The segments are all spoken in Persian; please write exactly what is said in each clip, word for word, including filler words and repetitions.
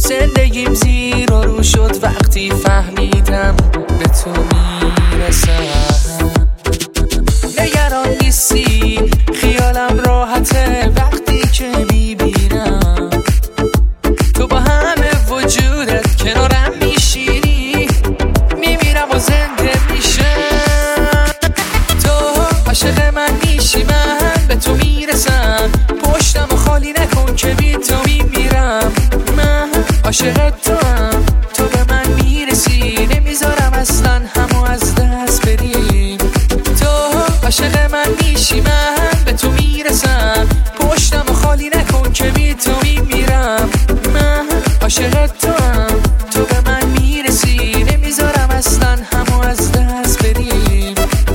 زندگیم زیر و رو شد وقتی فهمیدم به تو میرسم. نگران نیستی خیالم راحته وقتی که میبینم تو با همه وجودت کنارم میشینی، میمیرم و زنده میشم. تو عاشق من میشی من به تو میرسم، پشتم و خالی نکن که بی تو میمیرم. من عاشق تو هم تو به من میرسی، نمیذارم اصلا همو از دست بریم. تو عاشق من میشی من به تو میرسم، پشتم و خالی نکن که بی تو میمیرم. من عاشق تو هم تو به من میرسی، نمیذارم اصلا همو از دست بریم.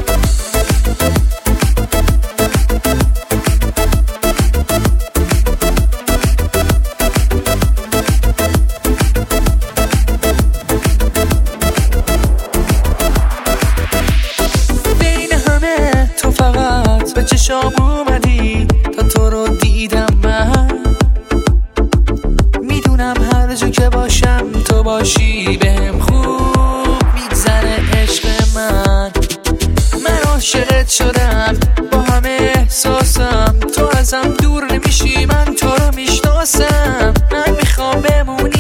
به چشام اومدی تا تو رو دیدم، من میدونم هر جا که باشم تو باشی بهم خوب میگذره عشق من. من عاشقت شدم با همه احساسم، تو ازم دور نمیشی من تو رو میشناسم. من میخوام بمونم